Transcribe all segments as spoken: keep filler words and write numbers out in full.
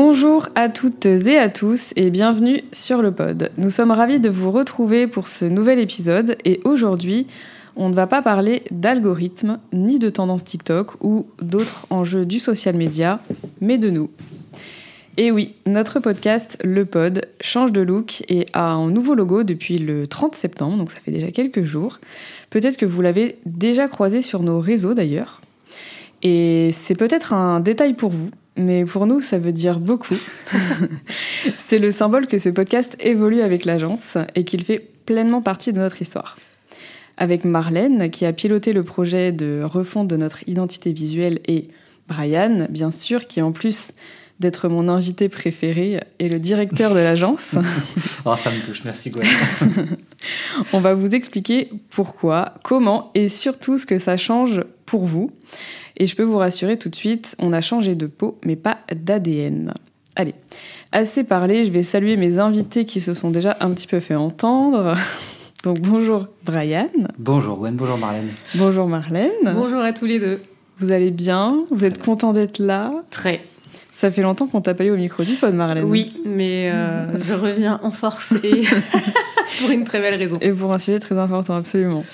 Bonjour à toutes et à tous et bienvenue sur le pod. Nous sommes ravis de vous retrouver pour ce nouvel épisode et aujourd'hui, on ne va pas parler d'algorithmes ni de tendances TikTok ou d'autres enjeux du social media, mais de nous. Et oui, notre podcast, Le Pod, change de look et a un nouveau logo depuis le trente septembre, donc ça fait déjà quelques jours. Peut-être que vous l'avez déjà croisé sur nos réseaux d'ailleurs. Et c'est peut-être un détail pour vous, mais pour nous, ça veut dire beaucoup. C'est le symbole que ce podcast évolue avec l'agence et qu'il fait pleinement partie de notre histoire. Avec Marlène, qui a piloté le projet de refonte de notre identité visuelle, et Brian, bien sûr, qui en plus d'être mon invité préféré est le directeur de l'agence. Oh, ça me touche, merci Gwen. On va vous expliquer pourquoi, comment et surtout ce que ça change pour vous. Et je peux vous rassurer tout de suite, on a changé de peau, mais pas d'A D N. Allez, assez parlé, je vais saluer mes invités qui se sont déjà un petit peu fait entendre. Donc bonjour Brian. Bonjour Gwen, bonjour Marlène. Bonjour Marlène. Bonjour à tous les deux. Vous allez bien? Vous êtes content d'être là? Très. Ça fait longtemps qu'on t'a pas eu au micro du pod, Marlène. Oui, mais euh, je reviens en force et pour une très belle raison. Et pour un sujet très important, absolument.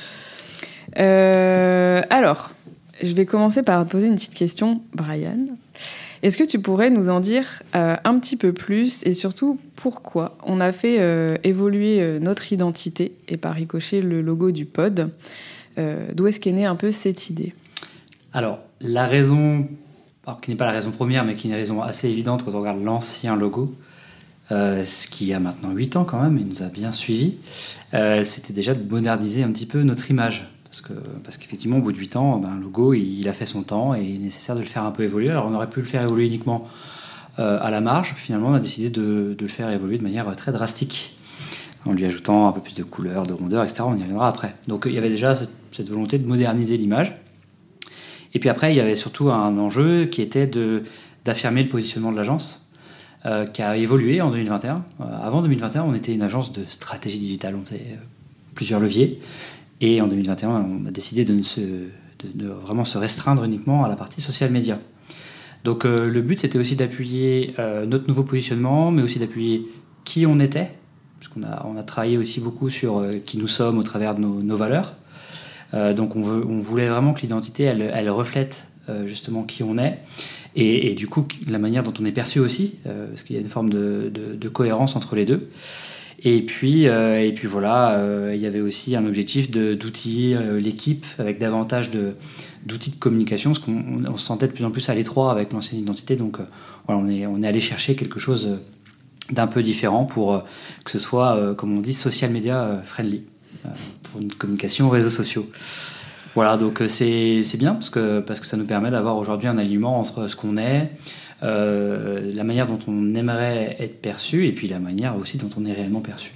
Euh, alors, je vais commencer par te poser une petite question, Brian. Est-ce que tu pourrais nous en dire euh, un petit peu plus et surtout pourquoi on a fait euh, évoluer euh, notre identité et par ricochet le logo du pod? euh, D'où est-ce qu'est née un peu cette idée? Alors, la raison, alors, qui n'est pas la raison première, mais qui est une raison assez évidente quand on regarde l'ancien logo, euh, ce qui a maintenant huit ans quand même, il nous a bien suivis, euh, c'était déjà de moderniser un petit peu notre image. Parce, que, parce qu'effectivement, au bout de huit ans, ben, le logo, il, il a fait son temps et il est nécessaire de le faire un peu évoluer. Alors, on aurait pu le faire évoluer uniquement euh, à la marge. Finalement, on a décidé de, de le faire évoluer de manière très drastique, en lui ajoutant un peu plus de couleurs, de rondeur, et cetera. On y reviendra après. Donc, il y avait déjà cette, cette volonté de moderniser l'image. Et puis après, il y avait surtout un enjeu qui était de, d'affirmer le positionnement de l'agence, euh, qui a évolué en deux mille vingt et un. Euh, avant deux mille vingt et un, on était une agence de stratégie digitale. On faisait euh, plusieurs leviers. Et en deux mille vingt et un, on a décidé de, ne se, de, de vraiment se restreindre uniquement à la partie social media. Donc euh, le but, c'était aussi d'appuyer euh, notre nouveau positionnement, mais aussi d'appuyer qui on était, parce qu'on a, on a travaillé aussi beaucoup sur euh, qui nous sommes au travers de nos, nos valeurs. Euh, donc on, veut, on voulait vraiment que l'identité, elle, elle reflète euh, justement qui on est, et, et du coup la manière dont on est perçu aussi, euh, parce qu'il y a une forme de, de, de cohérence entre les deux. Et puis, euh, et puis voilà, euh, il y avait aussi un objectif de, d'outiller euh, l'équipe avec davantage de, d'outils de communication, parce qu'on on se sentait de plus en plus à l'étroit avec l'ancienne identité. Donc euh, voilà, on est, on est allé chercher quelque chose d'un peu différent pour euh, que ce soit, euh, comme on dit, social media euh, friendly, euh, pour une communication aux réseaux sociaux. Voilà, donc euh, c'est, c'est bien parce que, parce que ça nous permet d'avoir aujourd'hui un alignement entre ce qu'on est, Euh, la manière dont on aimerait être perçu et puis la manière aussi dont on est réellement perçu.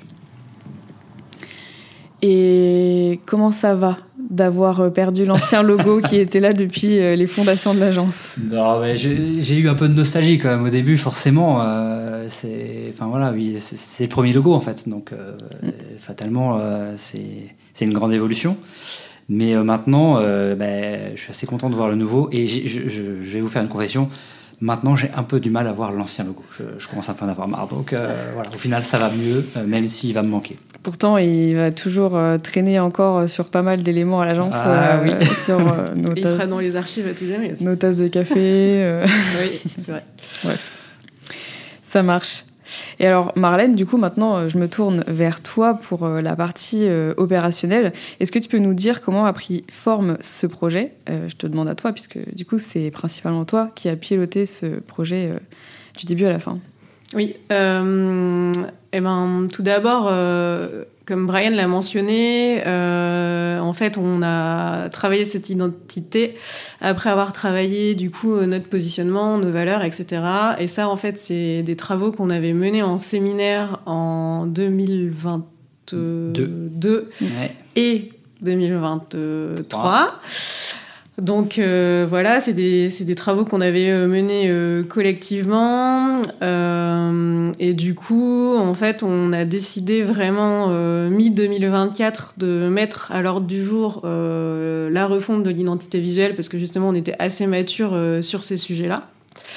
Et comment ça va d'avoir perdu l'ancien logo qui était là depuis les fondations de l'agence? Non, mais j'ai, j'ai eu un peu de nostalgie quand même au début, forcément. Euh, c'est, enfin voilà, oui, c'est, c'est le premier logo en fait, donc euh, mm. fatalement euh, c'est, c'est une grande évolution. Mais euh, maintenant, euh, ben, je suis assez content de voir le nouveau et je, je, je vais vous faire une confession. Maintenant, j'ai un peu du mal à voir l'ancien logo. Je, je commence un peu à en avoir marre. Donc, euh, voilà, au final, ça va mieux, euh, même s'il va me manquer. Pourtant, il va toujours euh, traîner encore sur pas mal d'éléments à l'agence. Ah, euh, oui. Sur euh, nos il tasses, sera dans les archives à tout jamais aussi. Nos tasses de café. Euh... Oui, c'est vrai. Ouais. Ça marche. Et alors, Marlène, du coup, maintenant, je me tourne vers toi pour euh, la partie euh, opérationnelle. Est-ce que tu peux nous dire comment a pris forme ce projet? euh, Je te demande à toi, puisque du coup, c'est principalement toi qui as piloté ce projet euh, du début à la fin. Oui. Euh, eh ben, tout d'abord, euh, comme Brian l'a mentionné, euh, en fait, on a travaillé cette identité après avoir travaillé du coup notre positionnement, nos valeurs, et cetera. Et ça, en fait, c'est des travaux qu'on avait menés en séminaire en deux mille vingt-deux ouais. et deux mille vingt-trois. Donc euh, voilà, c'est des, c'est des travaux qu'on avait euh, menés euh, collectivement euh, et du coup, en fait, on a décidé vraiment euh, mi-deux mille vingt-quatre de mettre à l'ordre du jour euh, la refonte de l'identité visuelle parce que justement, on était assez mature euh, sur ces sujets-là.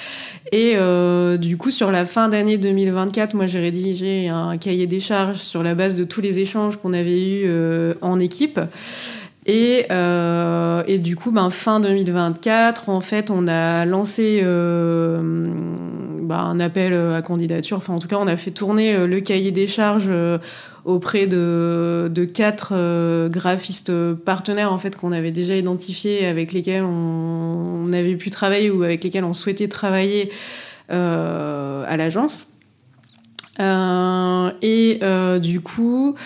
Et euh, du coup, sur la fin d'année deux mille vingt-quatre, moi, j'ai rédigé un cahier des charges sur la base de tous les échanges qu'on avait eus euh, en équipe. Et, euh, et du coup, ben, fin deux mille vingt-quatre, en fait, on a lancé euh, ben, un appel à candidature. Enfin, en tout cas, on a fait tourner le cahier des charges euh, auprès de, de quatre euh, graphistes partenaires, en fait, qu'on avait déjà identifiés, avec lesquels on, on avait pu travailler ou avec lesquels on souhaitait travailler euh, à l'agence. Euh, et euh, du coup...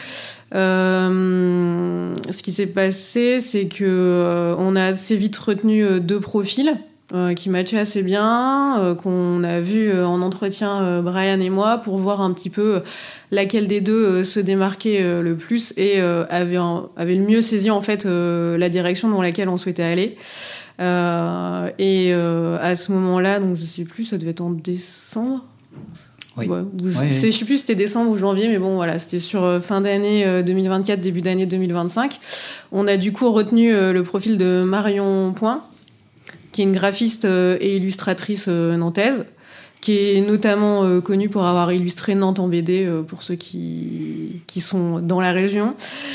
Euh, ce qui s'est passé, c'est que euh, on a assez vite retenu euh, deux profils euh, qui matchaient assez bien, euh, qu'on a vu euh, en entretien euh, Brian et moi pour voir un petit peu euh, laquelle des deux euh, se démarquait euh, le plus et euh, avait, un, avait le mieux saisi en fait euh, la direction dans laquelle on souhaitait aller. Euh, et euh, à ce moment-là, donc je sais plus, ça devait être en décembre. Oui. Ouais, je, oui, oui. je sais plus si c'était décembre ou janvier, mais bon, voilà, c'était sur euh, fin d'année euh, deux mille vingt-quatre, début d'année deux mille vingt-cinq. On a du coup retenu euh, le profil de Marion Point, qui est une graphiste euh, et illustratrice euh, nantaise, qui est notamment euh, connue pour avoir illustré Nantes en B D, euh, pour ceux qui, qui sont dans la région.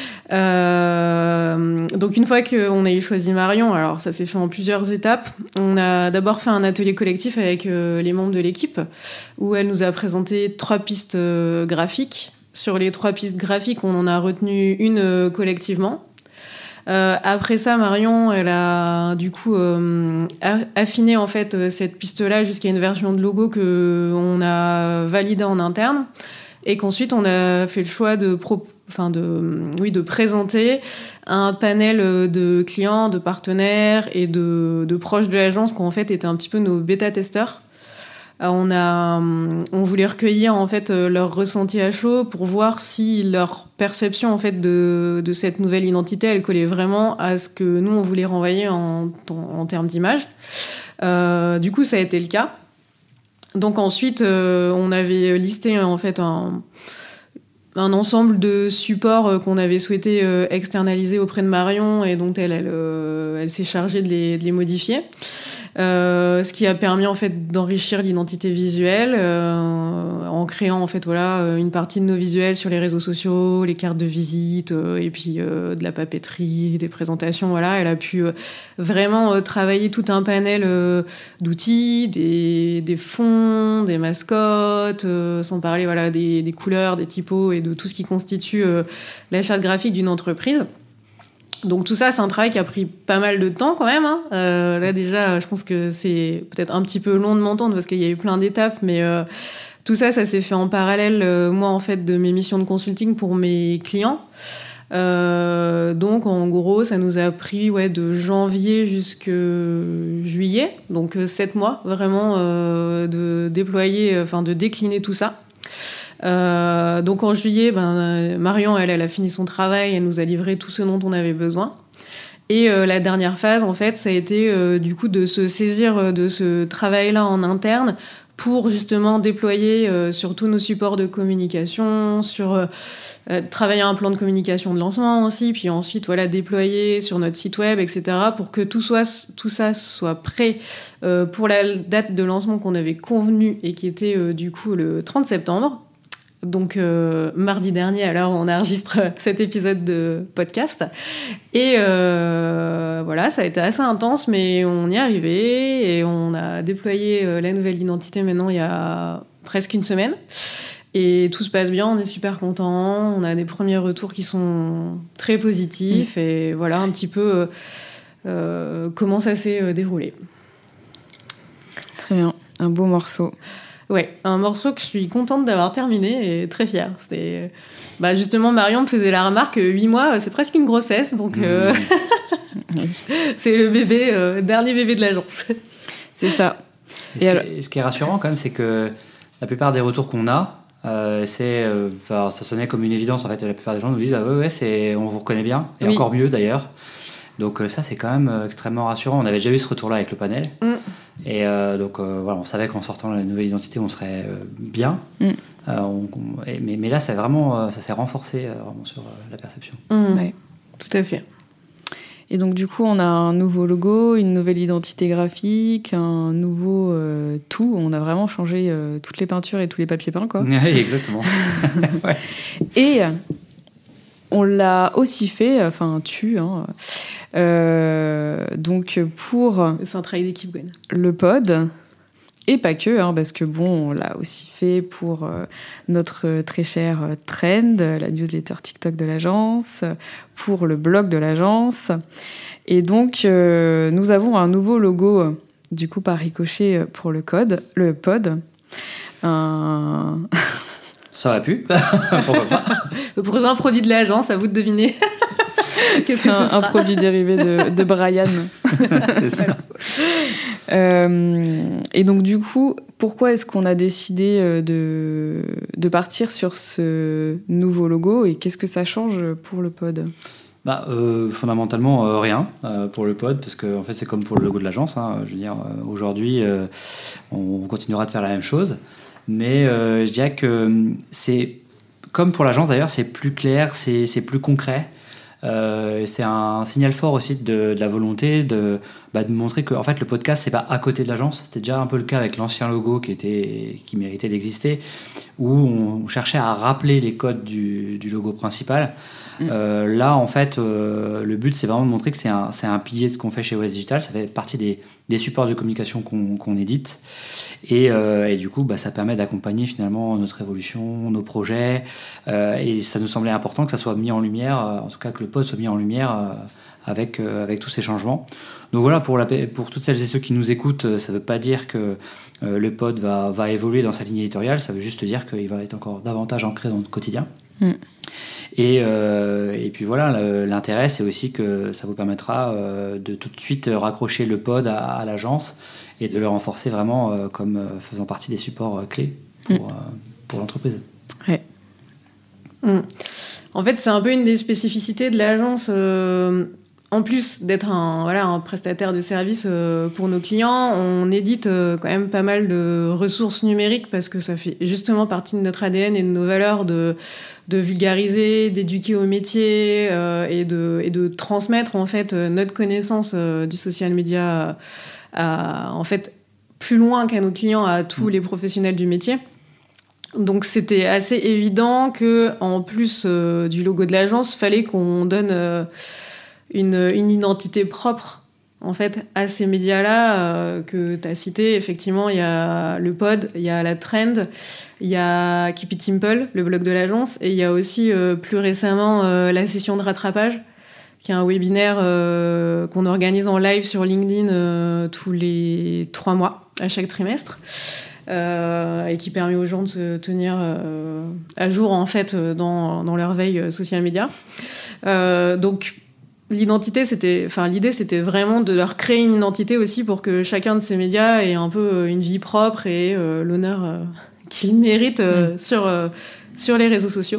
Euh, donc une fois qu'on a eu choisi Marion, alors ça s'est fait en plusieurs étapes. On a d'abord fait un atelier collectif avec euh, les membres de l'équipe où elle nous a présenté trois pistes euh, graphiques. Sur les trois pistes graphiques, on en a retenu une euh, collectivement. Euh, après ça, Marion, elle a du coup euh, affiné en fait cette piste-là jusqu'à une version de logo que on a validée en interne. Et qu'ensuite, on a fait le choix de, pro... enfin de, oui, de présenter un panel de clients, de partenaires et de, de proches de l'agence qui, en fait, étaient un petit peu nos bêta-testeurs. Alors, on, a, on voulait recueillir, en fait, leur ressenti à chaud pour voir si leur perception, en fait, de, de cette nouvelle identité, elle collait vraiment à ce que nous, on voulait renvoyer en, en, en termes d'image. Euh, du coup, ça a été le cas. Donc ensuite, euh, on avait listé en fait un, un ensemble de supports euh, qu'on avait souhaité euh, externaliser auprès de Marion et dont elle, elle, euh, elle s'est chargée de les, de les modifier. Euh, ce qui a permis en fait d'enrichir l'identité visuelle euh, en créant en fait voilà une partie de nos visuels sur les réseaux sociaux, les cartes de visite euh, et puis euh, de la papeterie, des présentations. Voilà, elle a pu euh, vraiment euh, travailler tout un panel euh, d'outils, des, des fonds, des mascottes, euh, sans parler voilà des, des couleurs, des typos et de tout ce qui constitue euh, la charte graphique d'une entreprise. Donc tout ça, c'est un travail qui a pris pas mal de temps quand même. Hein. Euh, là déjà, je pense que c'est peut-être un petit peu long de m'entendre parce qu'il y a eu plein d'étapes, mais euh, tout ça, ça s'est fait en parallèle, euh, moi en fait, de mes missions de consulting pour mes clients. Euh, donc en gros, ça nous a pris ouais, de janvier jusqu'à juillet, donc euh, sept mois vraiment euh, de déployer, enfin de décliner tout ça. Euh, donc en juillet, ben, Marion, elle, elle a fini son travail, elle nous a livré tout ce dont on avait besoin. Et euh, la dernière phase, en fait, ça a été euh, du coup de se saisir de ce travail-là en interne pour justement déployer euh, sur tous nos supports de communication, sur euh, euh, travailler un plan de communication de lancement aussi, puis ensuite voilà déployer sur notre site web, et cetera, pour que tout soit tout ça soit prêt euh, pour la date de lancement qu'on avait convenue et qui était euh, du coup le trente septembre. Donc euh, mardi dernier, alors on enregistre cet épisode de podcast. Et euh, voilà, ça a été assez intense, mais on y est arrivé et on a déployé euh, la nouvelle identité maintenant il y a presque une semaine. Et tout se passe bien, on est super contents, on a des premiers retours qui sont très positifs. Mmh. Et voilà un petit peu euh, comment ça s'est euh, déroulé. Très bien, un beau morceau. Ouais, un morceau que je suis contente d'avoir terminé et très fière. C'était, bah justement, Marion me faisait la remarque, huit mois, c'est presque une grossesse, donc euh... mmh. c'est le bébé, euh, dernier bébé de l'agence. C'est ça. Et ce, et alors... qui est, ce qui est rassurant quand même, c'est que la plupart des retours qu'on a, euh, c'est, euh, ça sonnait comme une évidence en fait. La plupart des gens nous disent ah ouais ouais, c'est, on vous reconnaît bien, et oui. Encore mieux d'ailleurs. Donc ça c'est quand même extrêmement rassurant. On avait déjà eu ce retour-là avec le panel. Mmh. Et euh, donc euh, voilà, on savait qu'en sortant la nouvelle identité, on serait euh, bien. Mm. Euh, on, on, et, mais, mais là, c'est vraiment, euh, ça s'est renforcé euh, vraiment sur euh, la perception. Mm. Ouais, tout à fait. Et donc du coup, on a un nouveau logo, une nouvelle identité graphique, un nouveau euh, tout. On a vraiment changé euh, toutes les peintures et tous les papiers peints, quoi. Oui, exactement. Ouais. Et on l'a aussi fait, enfin tu, hein, euh, donc pour C'est un travail d'équipe, Gwen. le pod. Et pas que, hein, parce que bon, on l'a aussi fait pour euh, notre très cher euh, Trend, la newsletter TikTok de l'agence, pour le blog de l'agence. Et donc, euh, nous avons un nouveau logo, euh, du coup, par ricochet pour le code, le pod. Un... Ça aurait pu, pourquoi pas. Pour un produit de l'agence, à vous de deviner. Qu'est-ce C'est que ce un, un sera produit dérivé de, de Brian. C'est ça. Euh, et donc du coup, pourquoi est-ce qu'on a décidé de, de partir sur ce nouveau logo et qu'est-ce que ça change pour le pod ? Bah, euh, fondamentalement euh, rien euh, pour le pod, parce que en fait c'est comme pour le logo de l'agence, hein. Je veux dire, euh, aujourd'hui euh, on continuera de faire la même chose, mais euh, je dirais que c'est comme pour l'agence d'ailleurs, c'est plus clair, c'est, c'est plus concret. Euh, c'est un signal fort aussi de, de la volonté de, bah, de montrer que en fait, le podcast, c'est pas à côté de l'agence. C'était déjà un peu le cas avec l'ancien logo qui, était, qui méritait d'exister, où on cherchait à rappeler les codes du, du logo principal. Mmh. Euh, là, en fait, euh, le but, c'est vraiment de montrer que c'est un, c'est un pilier de ce qu'on fait chez O S Digital. Ça fait partie des, des supports de communication qu'on, qu'on édite. Et, euh, et du coup, bah, ça permet d'accompagner finalement notre évolution, nos projets. Euh, et ça nous semblait important que ça soit mis en lumière, euh, en tout cas que le pod soit mis en lumière euh, avec, euh, avec tous ces changements. Donc voilà, pour, la, pour toutes celles et ceux qui nous écoutent, ça ne veut pas dire que euh, le pod va, va évoluer dans sa ligne éditoriale. Ça veut juste dire qu'il va être encore davantage ancré dans notre quotidien. Mmh. Et, euh, et puis voilà, le, l'intérêt, c'est aussi que ça vous permettra euh, de tout de suite raccrocher le pod à, à l'agence et de le renforcer vraiment euh, comme euh, faisant partie des supports euh, clés pour, mmh. euh, pour l'entreprise. Ouais. Mmh. En fait, c'est un peu une des spécificités de l'agence. Euh, en plus d'être un, voilà, un prestataire de services euh, pour nos clients, on édite euh, quand même pas mal de ressources numériques parce que ça fait justement partie de notre A D N et de nos valeurs de, de vulgariser, d'éduquer au métier euh, et, de, et de transmettre en fait notre connaissance euh, du social media à, en fait, plus loin qu'à nos clients, à tous les professionnels du métier. Donc c'était assez évident que en plus euh, du logo de l'agence, fallait qu'on donne euh, une, une identité propre en fait à ces médias-là euh, que tu as cités. Effectivement, il y a le pod, il y a la Trend, il y a Keep It Simple, le blog de l'agence, et il y a aussi euh, plus récemment euh, la session de rattrapage, qui est un webinaire euh, qu'on organise en live sur LinkedIn euh, tous les trois mois, à chaque trimestre. Euh, et qui permet aux gens de se tenir euh, à jour en fait dans, dans leur veille social media. Euh, donc l'identité, c'était, enfin l'idée, c'était vraiment de leur créer une identité aussi pour que chacun de ces médias ait un peu une vie propre et euh, l'honneur euh, qu'il mérite euh, mmh. sur euh, sur les réseaux sociaux.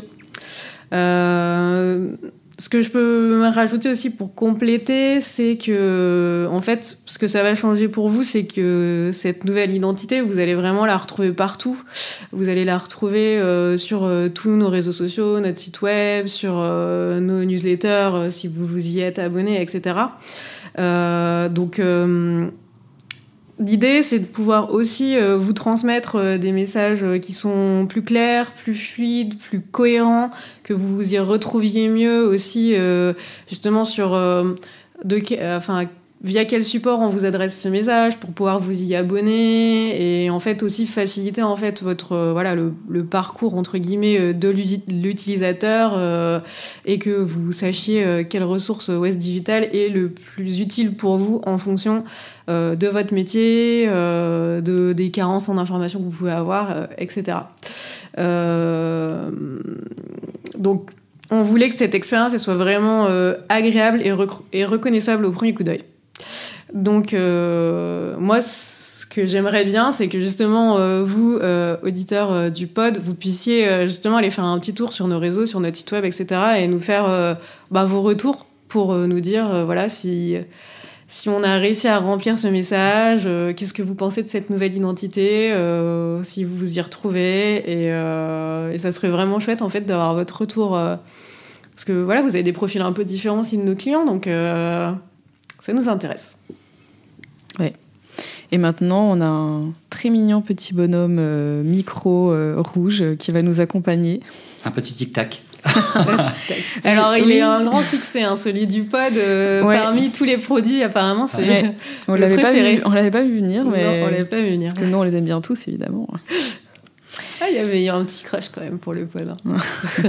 Euh, Ce que je peux me rajouter aussi pour compléter, c'est que, en fait, ce que ça va changer pour vous, c'est que cette nouvelle identité, vous allez vraiment la retrouver partout. Vous allez la retrouver euh, sur euh, tous nos réseaux sociaux, notre site web, sur euh, nos newsletters, euh, si vous vous y êtes abonné, et cetera. Euh, donc, euh, l'idée, c'est de pouvoir aussi euh, vous transmettre euh, des messages euh, qui sont plus clairs, plus fluides, plus cohérents, que vous vous y retrouviez mieux aussi, euh, justement, sur euh, de, euh, enfin, via quel support on vous adresse ce message pour pouvoir vous y abonner et en fait aussi faciliter en fait votre euh, voilà le, le parcours entre guillemets de l'utilisateur euh, et que vous sachiez euh, quelle ressource O S Digital est le plus utile pour vous en fonction euh, de votre métier, euh, de, des carences en information que vous pouvez avoir, euh, et cetera. Euh, donc on voulait que cette expérience elle soit vraiment euh, agréable et, rec- et reconnaissable au premier coup d'œil. Donc, euh, moi, ce que j'aimerais bien, c'est que justement, euh, vous, euh, auditeurs euh, du pod, vous puissiez euh, justement aller faire un petit tour sur nos réseaux, sur notre site web, et cetera, et nous faire euh, bah, vos retours pour euh, nous dire, euh, voilà, si, si on a réussi à remplir ce message, euh, qu'est-ce que vous pensez de cette nouvelle identité, euh, si vous vous y retrouvez, et, euh, et ça serait vraiment chouette, en fait, d'avoir votre retour euh, Parce que voilà, vous avez des profils un peu différents aussi de nos clients, donc euh, ça nous intéresse. Ouais. Et maintenant, on a un très mignon petit bonhomme euh, micro euh, rouge qui va nous accompagner. Un petit tic-tac. Alors, il oui. est un grand succès, hein, celui du pod. Euh, ouais. Parmi tous les produits, apparemment, c'est ouais. on le l'avait préféré. Pas vu, on l'avait pas vu venir, mais non, on l'avait pas vu venir. Parce que nous, on les aime bien tous, évidemment. Ah, il y avait un petit crush quand même pour le pod. Hein.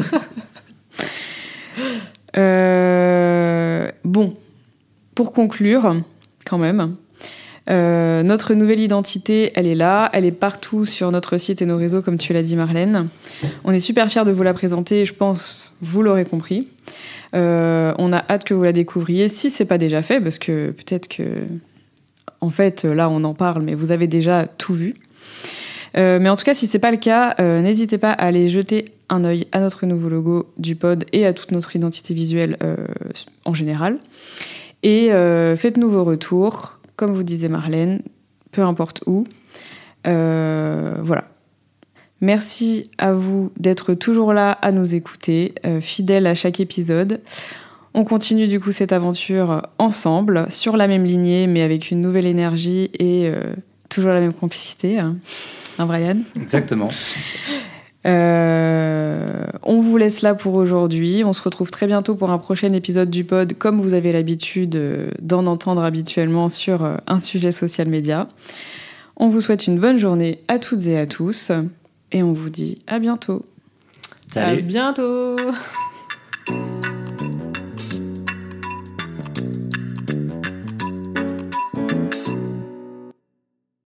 euh, bon, pour conclure, quand même. Euh, notre nouvelle identité, elle est là, elle est partout sur notre site et nos réseaux, comme tu l'as dit, Marlène. On est super fiers de vous la présenter, je pense, vous l'aurez compris. Euh, on a hâte que vous la découvriez, si c'est pas déjà fait, parce que peut-être que, en fait, là, on en parle, mais vous avez déjà tout vu. Euh, mais en tout cas, si c'est pas le cas, euh, n'hésitez pas à aller jeter un œil à notre nouveau logo du pod et à toute notre identité visuelle euh, en général. Et euh, faites-nous vos retours. Comme vous disait Marlène, peu importe où. Euh, voilà. Merci à vous d'être toujours là à nous écouter, euh, fidèles à chaque épisode. On continue du coup cette aventure ensemble, sur la même lignée, mais avec une nouvelle énergie et euh, toujours la même complicité. Hein, hein Brian ? Exactement. Euh, on vous laisse là pour aujourd'hui. On se retrouve très bientôt pour un prochain épisode du pod, comme vous avez l'habitude d'en entendre habituellement sur un sujet social média. On vous souhaite une bonne journée à toutes et à tous et on vous dit à bientôt. Salut. À bientôt.